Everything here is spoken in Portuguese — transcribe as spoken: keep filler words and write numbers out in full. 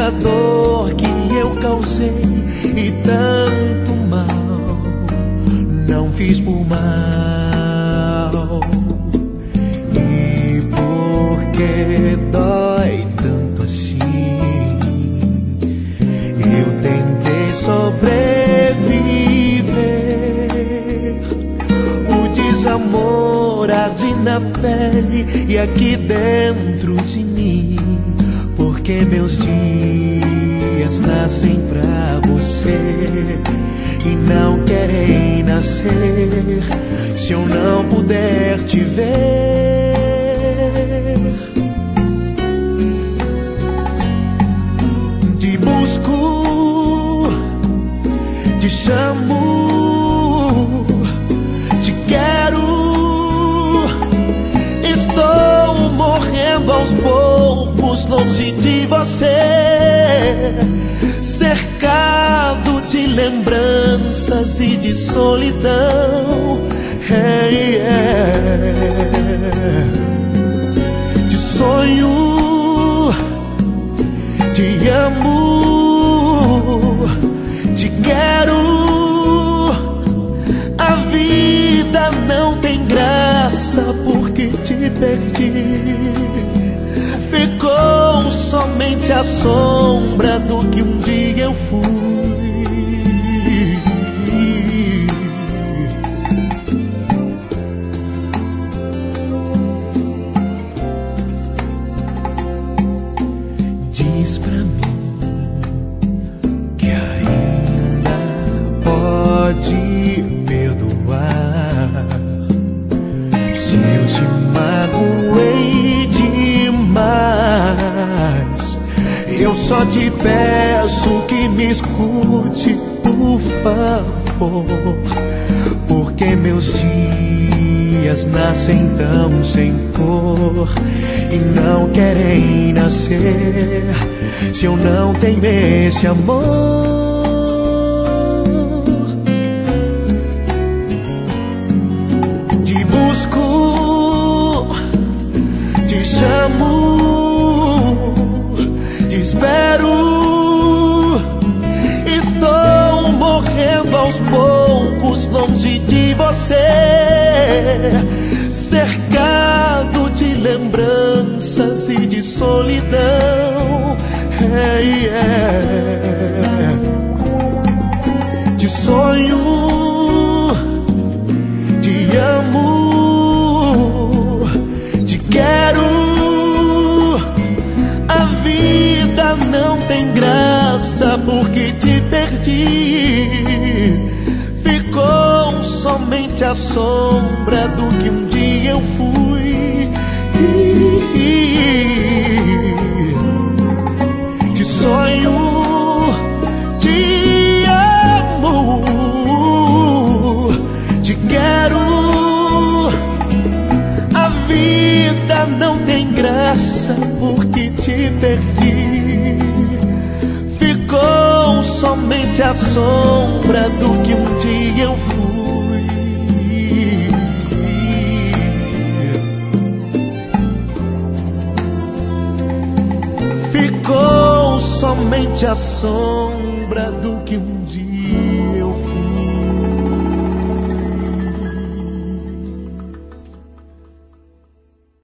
essa dor que eu causei e tanto mal não fiz por mal. E por que dói tanto assim? Eu tentei sobreviver. O desamor arde na pele e aqui dentro de mim. Porque meus dias nascem pra você e não querem nascer se eu não puder te ver. Te busco, te chamo, te quero. Estou morrendo aos poucos longe de você, cercado de lembranças e de solidão. Hey, yeah. Te sonho, te amo, te quero. A vida não tem graça porque te perdi. Ficou somente a sombra do que um dia eu fui. Diz pra mim que ainda pode perdoar se eu te magoei demais. Eu só te peço que me escute, por favor, porque meus dias nascem tão sem cor e não querem nascer se eu não tenho esse amor. Te busco, te chamo, te espero. Estou morrendo aos poucos longe de você, cercado de lembranças e de solidão. Hey, yeah. Te sonho, te amo, te quero. A vida não tem graça porque te perdi. Ficou somente a sombra do que um dia eu fui. Te sonho, te amo, te quero. A vida não tem graça porque te perdi. Ficou somente a sombra do que um dia eu fui. Ficou somente a sombra do que um dia